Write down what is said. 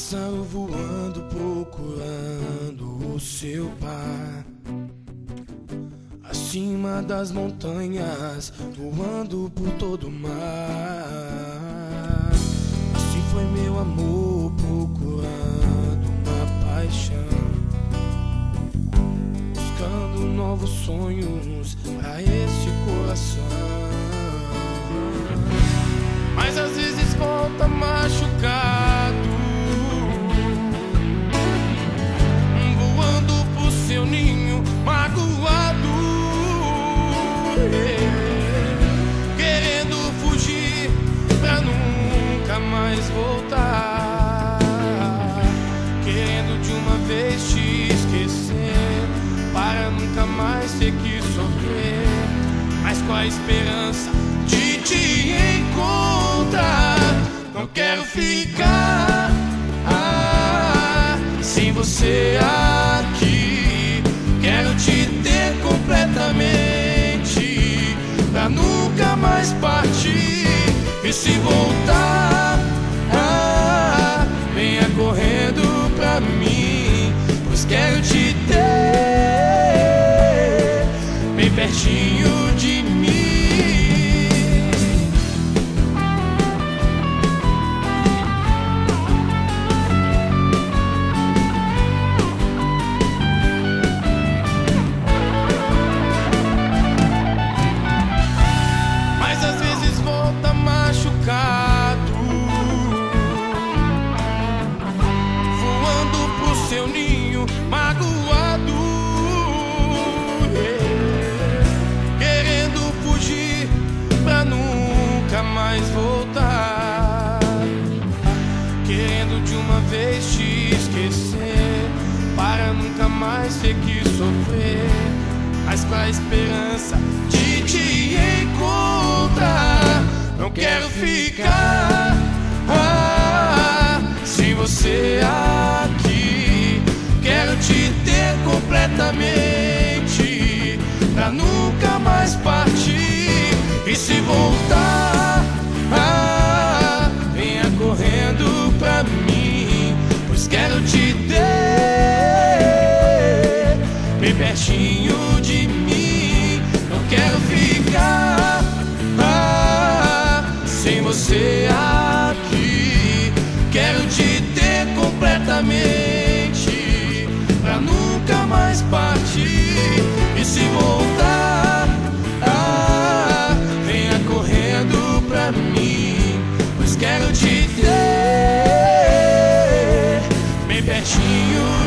pássaro voando procurando o seu par, acima das montanhas, voando por todo o mar. Assim foi meu amor procurando uma paixão, buscando novos sonhos pra esse coração. Mas às vezes volta machucado, voando pro seu ninho magoado, querendo fugir pra nunca mais voltar, querendo de uma vez te esquecer para nunca mais ter que sofrer, mas com a esperança de te encontrar. Não quero ficar sem você aqui, quero te ter completamente pra nunca mais partir. E se voltar, venha correndo pra mim, pois quero te ter bem pertinho de mim. Voando pro seu ninho magoado, querendo fugir pra nunca mais voltar, querendo de uma vez te esquecer para nunca mais ter que sofrer, mas com a esperança de te encontrar. Não quero ficar sem você aqui, quero te ter completamente pra nunca mais partir. E se voltar, venha correndo pra mim, pois quero te ter bem pertinho de mim. Não quero ficar sem você aqui, quero te ter completamente pra nunca mais partir. E se voltar, venha correndo pra mim, pois quero te ter bem pertinho